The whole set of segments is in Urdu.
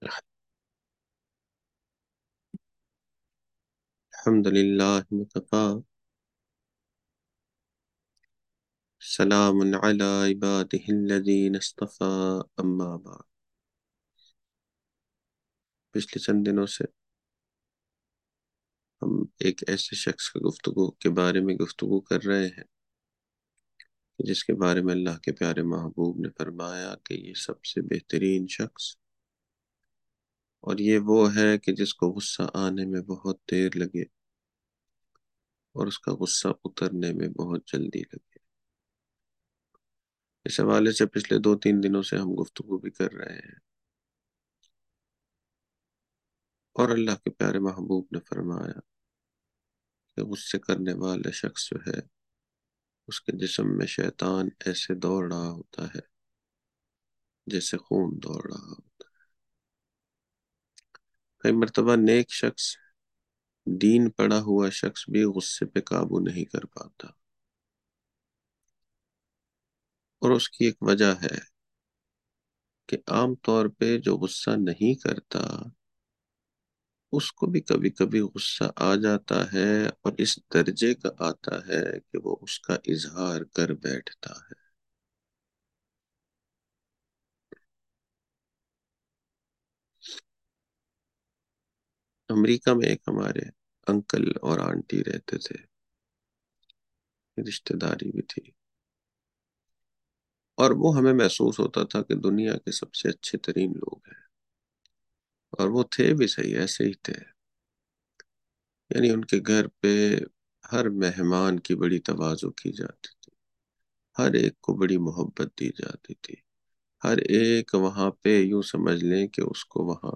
الحمد لله وكفى. سلام على عباده الذين اصطفى. اما بعد. پچھلے چند دنوں سے ہم ایک ایسے شخص کی گفتگو کے بارے میں گفتگو کر رہے ہیں جس کے بارے میں اللہ کے پیارے محبوب نے فرمایا کہ یہ سب سے بہترین شخص، اور یہ وہ ہے کہ جس کو غصہ آنے میں بہت دیر لگے اور اس کا غصہ اترنے میں بہت جلدی لگے۔ اس حوالے سے پچھلے 2-3 دنوں سے ہم گفتگو بھی کر رہے ہیں، اور اللہ کے پیارے محبوب نے فرمایا کہ غصے کرنے والے شخص جو ہے اس کے جسم میں شیطان ایسے دوڑ رہا ہوتا ہے جیسے خون دوڑ رہا ہوتا ہے۔ کئی مرتبہ نیک شخص، دین پڑا ہوا شخص بھی غصے پہ قابو نہیں کر پاتا، اور اس کی ایک وجہ ہے کہ عام طور پہ جو غصہ نہیں کرتا اس کو بھی کبھی کبھی غصہ آ جاتا ہے، اور اس درجے کا آتا ہے کہ وہ اس کا اظہار کر بیٹھتا ہے۔ امریکہ میں ایک ہمارے انکل اور آنٹی رہتے تھے، رشتہ داری بھی تھی، اور وہ ہمیں محسوس ہوتا تھا کہ دنیا کے سب سے اچھے ترین لوگ ہیں، اور وہ تھے بھی صحیح، ایسے ہی تھے۔ یعنی ان کے گھر پہ ہر مہمان کی بڑی تواضع کی جاتی تھی، ہر ایک کو بڑی محبت دی جاتی تھی، ہر ایک وہاں پہ یوں سمجھ لیں کہ اس کو وہاں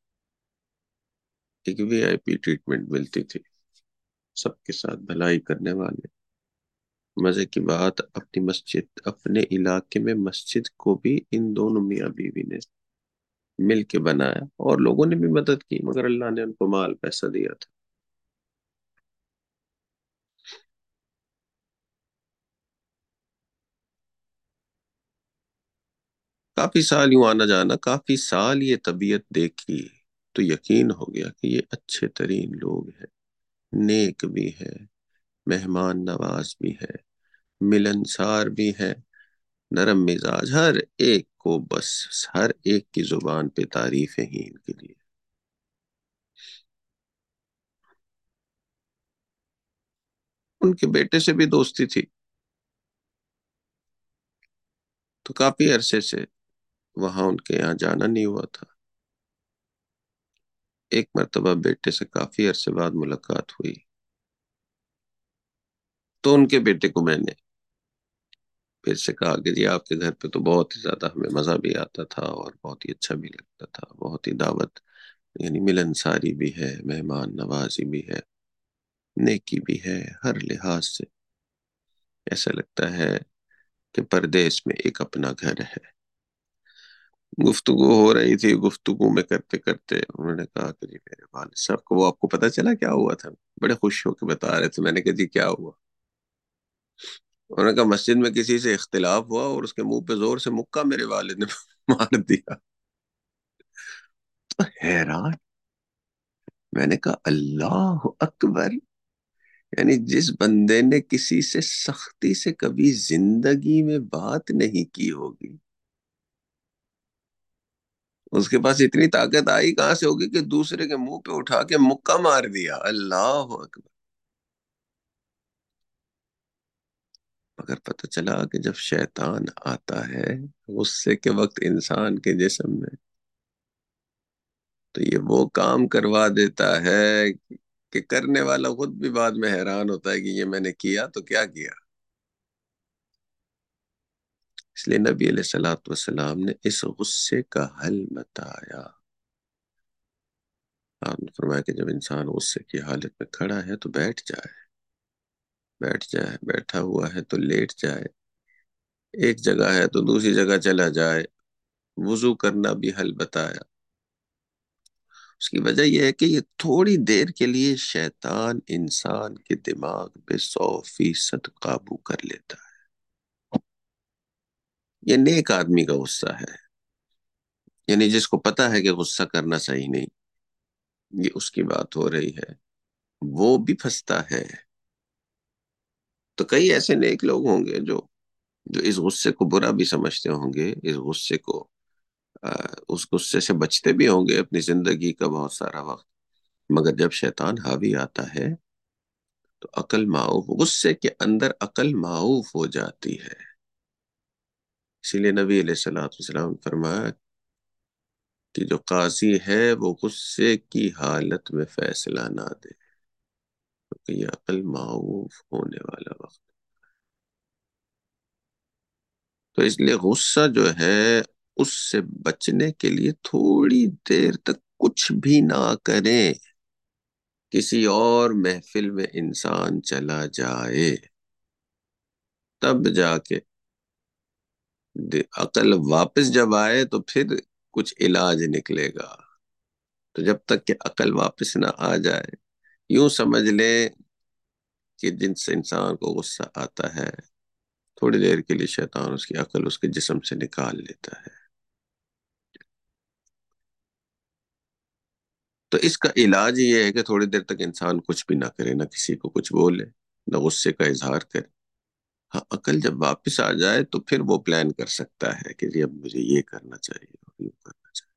ایک VIP ٹریٹمنٹ ملتی تھی، سب کے ساتھ بھلائی کرنے والے۔ مزے کی بات، اپنی مسجد، اپنے علاقے میں مسجد کو بھی ان دونوں میاں بیوی نے مل کے بنایا، اور لوگوں نے بھی مدد کی، مگر اللہ نے ان کو مال پیسہ دیا تھا۔ کافی سال یوں آنا جانا، کافی سال یہ طبیعت دیکھی تو یقین ہو گیا کہ یہ اچھے ترین لوگ ہیں، نیک بھی ہے، مہمان نواز بھی ہے، ملنسار بھی ہے، نرم مزاج، ہر ایک کو بس ہر ایک کی زبان پہ تعریفیں ہی ان کے لیے۔ ان کے بیٹے سے بھی دوستی تھی، تو کافی عرصے سے وہاں ان کے یہاں جانا نہیں ہوا تھا۔ ایک مرتبہ بیٹے سے کافی عرصے بعد ملاقات ہوئی، تو ان کے بیٹے کو میں نے پھر سے کہا کہ جی آپ کے گھر پہ تو بہت ہی زیادہ ہمیں مزہ بھی آتا تھا اور بہت ہی اچھا بھی لگتا تھا، بہت ہی دعوت، یعنی ملنساری بھی ہے، مہمان نوازی بھی ہے، نیکی بھی ہے، ہر لحاظ سے ایسا لگتا ہے کہ پردیس میں ایک اپنا گھر ہے۔ گفتگو ہو رہی تھی، گفتگو میں کرتے کرتے انہوں نے کہا کہ جی میرے والد صاحب کو، وہ آپ کو پتا چلا کیا ہوا تھا؟ بڑے خوش ہو کے بتا رہے تھے۔ میں نے کہا جی کیا ہوا؟ انہوں نے کہا مسجد میں کسی سے اختلاف ہوا اور اس کے منہ پہ زور سے مکہ میرے والد نے مار دیا۔ تو حیران، میں نے کہا اللہ اکبر! یعنی جس بندے نے کسی سے سختی سے کبھی زندگی میں بات نہیں کی ہوگی، اس کے پاس اتنی طاقت آئی کہاں سے ہوگی کہ دوسرے کے منہ پہ اٹھا کے مکہ مار دیا؟ اللہ اکبر! مگر پتہ چلا کہ جب شیطان آتا ہے غصے کے وقت انسان کے جسم میں، تو یہ وہ کام کروا دیتا ہے کہ کرنے والا خود بھی بعد میں حیران ہوتا ہے کہ یہ میں نے کیا تو کیا کیا۔ اس لیے نبی علیہ الصلوۃ والسلام نے اس غصے کا حل بتایا۔ آپ نے فرمایا کہ جب انسان غصے کی حالت میں کھڑا ہے تو بیٹھ جائے، بیٹھ جائے، بیٹھا ہوا ہے تو لیٹ جائے، ایک جگہ ہے تو دوسری جگہ چلا جائے، وضو کرنا بھی حل بتایا۔ اس کی وجہ یہ ہے کہ یہ تھوڑی دیر کے لیے شیطان انسان کے دماغ پہ 100% قابو کر لیتا ہے۔ یہ نیک آدمی کا غصہ ہے، یعنی جس کو پتا ہے کہ غصہ کرنا صحیح نہیں، یہ اس کی بات ہو رہی ہے، وہ بھی پھنستا ہے۔ تو کئی ایسے نیک لوگ ہوں گے جو جو اس غصے کو برا بھی سمجھتے ہوں گے، اس غصے کو اس غصے سے بچتے بھی ہوں گے اپنی زندگی کا بہت سارا وقت، مگر جب شیطان حاوی آتا ہے تو عقل معاف، غصے کے اندر عقل معاف ہو جاتی ہے۔ اسی لیے نبی علیہ الصلوۃ والسلام نے فرمایا کہ جو قاضی ہے وہ غصے کی حالت میں فیصلہ نہ دے، کیونکہ یہ عقل معاف ہونے والا وقت۔ تو اس لیے غصہ جو ہے، اس سے بچنے کے لیے تھوڑی دیر تک کچھ بھی نہ کریں، کسی اور محفل میں انسان چلا جائے، تب جا کے عقل واپس جب آئے تو پھر کچھ علاج نکلے گا۔ تو جب تک کہ عقل واپس نہ آ جائے، یوں سمجھ لیں کہ جن سے انسان کو غصہ آتا ہے، تھوڑی دیر کے لیے شیطان اس کی عقل اس کے جسم سے نکال لیتا ہے۔ تو اس کا علاج یہ ہے کہ تھوڑی دیر تک انسان کچھ بھی نہ کرے، نہ کسی کو کچھ بولے، نہ غصے کا اظہار کرے۔ ہاں، عقل جب واپس آ جائے تو پھر وہ پلان کر سکتا ہے کہ جی اب مجھے یہ کرنا چاہیے اور یوں کرنا چاہیے۔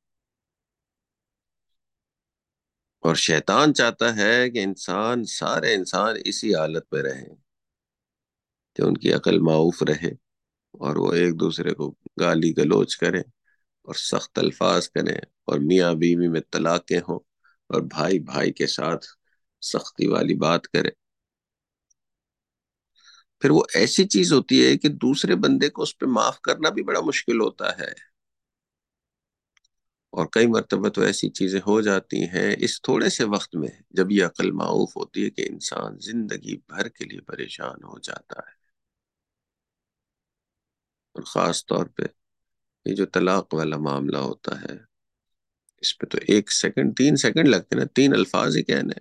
اور شیطان چاہتا ہے کہ سارے انسان اسی حالت میں رہیں، کہ ان کی عقل معاف رہے، اور وہ ایک دوسرے کو گالی گلوچ کریں اور سخت الفاظ کریں، اور میاں بیوی میں طلاقیں ہوں، اور بھائی بھائی کے ساتھ سختی والی بات کرے۔ پھر وہ ایسی چیز ہوتی ہے کہ دوسرے بندے کو اس پہ معاف کرنا بھی بڑا مشکل ہوتا ہے، اور کئی مرتبہ تو ایسی چیزیں ہو جاتی ہیں اس تھوڑے سے وقت میں، جب یہ عقل معاف ہوتی ہے کہ انسان زندگی بھر کے لیے پریشان ہو جاتا ہے۔ اور خاص طور پہ یہ جو طلاق والا معاملہ ہوتا ہے، اس پہ تو 1 سیکنڈ 3 سیکنڈ لگتے ہیں نا، 3 الفاظ ہی کہنے۔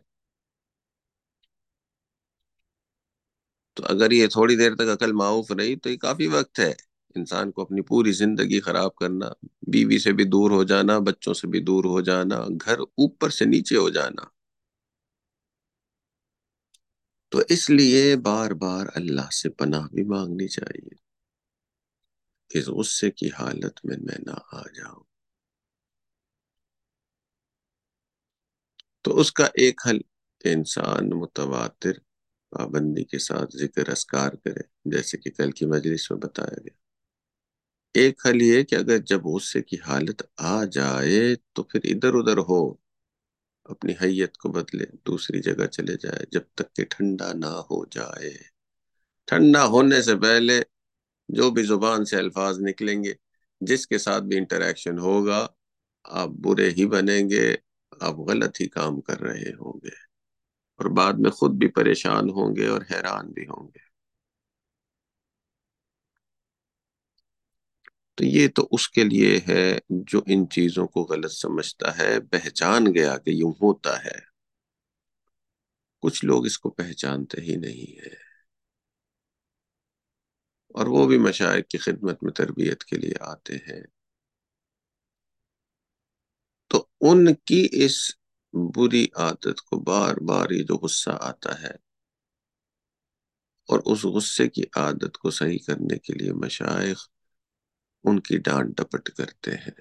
تو اگر یہ تھوڑی دیر تک عقل معاف رہی تو یہ کافی وقت ہے انسان کو اپنی پوری زندگی خراب کرنا، بیوی سے بھی دور ہو جانا، بچوں سے بھی دور ہو جانا، گھر اوپر سے نیچے ہو جانا۔ تو اس لیے بار بار اللہ سے پناہ بھی مانگنی چاہیے کہ اس غصے کی حالت میں نہ آ جاؤں۔ تو اس کا ایک حل کہ انسان متواتر پابندی کے ساتھ ذکر اذکار کرے، جیسے کہ کل کی مجلس میں بتایا گیا۔ ایک حل یہ کہ اگر جب غصے کی حالت آ جائے تو پھر ادھر ادھر ہو، اپنی حیت کو بدلے، دوسری جگہ چلے جائے جب تک کہ ٹھنڈا نہ ہو جائے۔ ٹھنڈا ہونے سے پہلے جو بھی زبان سے الفاظ نکلیں گے، جس کے ساتھ بھی انٹریکشن ہوگا، آپ برے ہی بنیں گے، آپ غلط ہی کام کر رہے ہوں گے، اور بعد میں خود بھی پریشان ہوں گے اور حیران بھی ہوں گے۔ تو یہ تو اس کے لیے ہے جو ان چیزوں کو غلط سمجھتا ہے، پہچان گیا کہ یوں ہوتا ہے۔ کچھ لوگ اس کو پہچانتے ہی نہیں ہے، اور وہ بھی مشائخ کی خدمت میں تربیت کے لیے آتے ہیں، تو ان کی اس بری عادت کو بار بار یہ جو غصہ آتا ہے، اور اس غصے کی عادت کو صحیح کرنے کے لیے مشائخ ان کی ڈانٹ ڈپٹ کرتے ہیں۔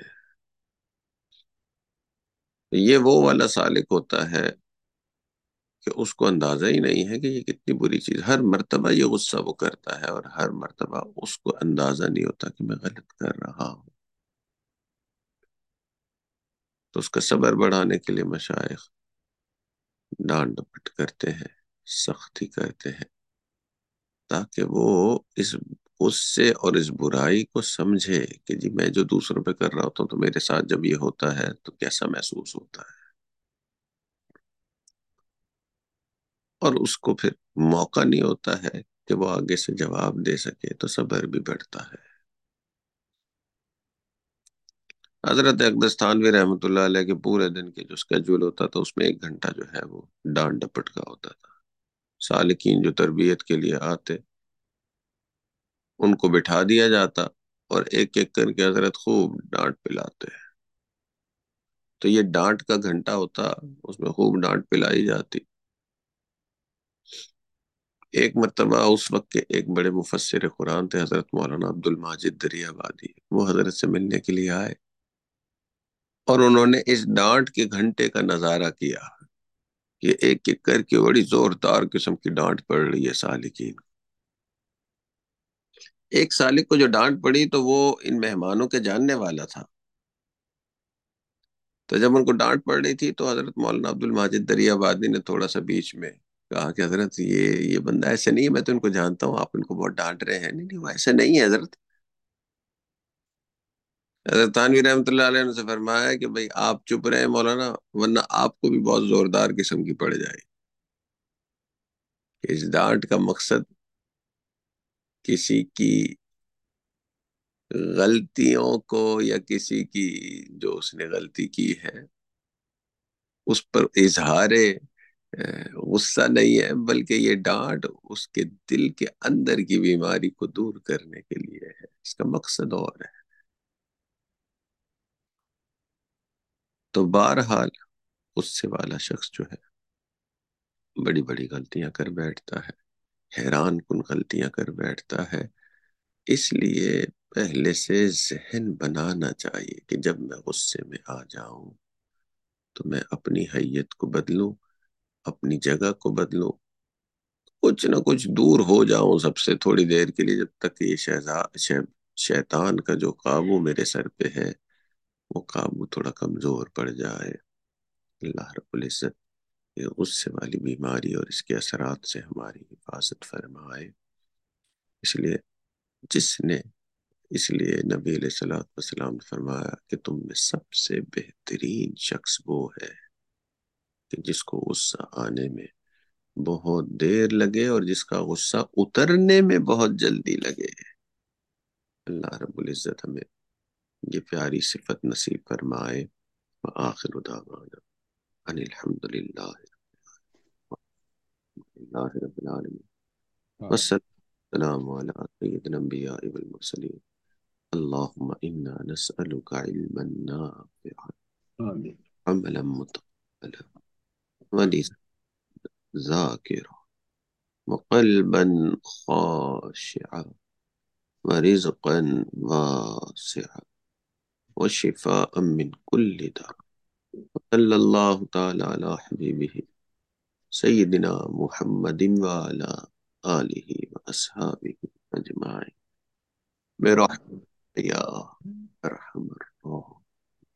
یہ وہ والا سالک ہوتا ہے کہ اس کو اندازہ ہی نہیں ہے کہ یہ کتنی بری چیز، ہر مرتبہ یہ غصہ وہ کرتا ہے، اور ہر مرتبہ اس کو اندازہ نہیں ہوتا کہ میں غلط کر رہا ہوں۔ تو اس کا صبر بڑھانے کے لیے مشائخ ڈانٹ ڈپٹ کرتے ہیں، سختی کرتے ہیں، تاکہ وہ اس غصے اور اس برائی کو سمجھے کہ جی میں جو دوسروں پہ کر رہا ہوتا ہوں تو میرے ساتھ جب یہ ہوتا ہے تو کیسا محسوس ہوتا ہے، اور اس کو پھر موقع نہیں ہوتا ہے کہ وہ آگے سے جواب دے سکے، تو صبر بھی بڑھتا ہے۔ حضرت اقدس تھانوی رحمۃ اللہ علیہ کے پورے دن کے جو اسکیجول ہوتا تھا، اس میں 1 گھنٹہ جو ہے وہ ڈانٹ ڈپٹ کا ہوتا تھا۔ سالکین جو تربیت کے لیے آتے ان کو بٹھا دیا جاتا، اور ایک ایک کر کے حضرت خوب ڈانٹ پلاتے تو یہ ڈانٹ کا گھنٹہ ہوتا، اس میں خوب ڈانٹ پلائی جاتی۔ ایک مرتبہ اس وقت کے ایک بڑے مفسر قرآن تھے حضرت مولانا عبد الماجد دریا آبادی، وہ حضرت سے ملنے کے لیے آئے، اور انہوں نے اس ڈانٹ کے گھنٹے کا نظارہ کیا کہ ایک ایک کر کے بڑی زوردار قسم کی ڈانٹ پڑ رہی ہے سالکین۔ ایک سالک کو جو ڈانٹ پڑی تو وہ ان مہمانوں کے جاننے والا تھا، تو جب ان کو ڈانٹ پڑ رہی تھی تو حضرت مولانا عبد الماجد دریا آبادی نے تھوڑا سا بیچ میں کہا کہ حضرت یہ بندہ ایسے نہیں ہے، میں تو ان کو جانتا ہوں، آپ ان کو بہت ڈانٹ رہے ہیں۔ نہیں نہیں، وہ ایسے نہیں ہے حضرت۔ حضرت تھانوی رحمۃ اللہ علیہ نے سے فرمایا کہ بھئی آپ چپ رہے مولانا، ورنہ آپ کو بھی بہت زوردار قسم کی پڑ جائے۔ اس ڈانٹ کا مقصد کسی کی غلطیوں کو یا کسی کی جو اس نے غلطی کی ہے اس پر اظہار غصہ نہیں ہے، بلکہ یہ ڈانٹ اس کے دل کے اندر کی بیماری کو دور کرنے کے لیے ہے، اس کا مقصد اور ہے۔ تو بہرحال اس سے والا شخص جو ہے بڑی بڑی غلطیاں کر بیٹھتا ہے، حیران کن غلطیاں کر بیٹھتا ہے۔ اس لیے پہلے سے ذہن بنانا چاہیے کہ جب میں غصے میں آ جاؤں تو میں اپنی حیت کو بدلوں، اپنی جگہ کو بدلوں، کچھ نہ کچھ دور ہو جاؤں سب سے تھوڑی دیر کے لیے، جب تک یہ شیطان کا جو قابو میرے سر پہ ہے وہ قابو تھوڑا کمزور پڑ جائے۔ اللہ رب العزت یہ غصے والی بیماری اور اس کے اثرات سے ہماری حفاظت فرمائے۔ اس لیے جس نے اس لیے نبی علیہ الصلوۃ والسلام نے فرمایا کہ تم میں سب سے بہترین شخص وہ ہے کہ جس کو غصہ آنے میں بہت دیر لگے اور جس کا غصہ اترنے میں بہت جلدی لگے۔ اللہ رب العزت ہمیں یہ پیاری صفت نصیب فرمائے۔ وآخر دعوانا ان الحمد للہ رب العالمین، والسلام علی سید الانبیاء والمرسلین۔ اللهم إنا نسألك علما نافعا، آمين. عملا متقبلا، ولسانا ذاكرا، وقلبا خاشعا، ورزقا واسعا، وشفاء من كل داء۔ صلى الله تعالى على حبيبه سيدنا محمد وعلى آله وأصحابه أجمعين برحمتك يا أرحم الراحمين۔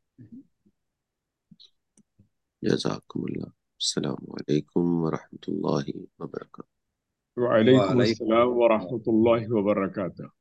جزاكم الله، السلام عليكم ورحمة الله وبركاته۔ وعليكم وعليكم السلام ورحمة الله وبركاته.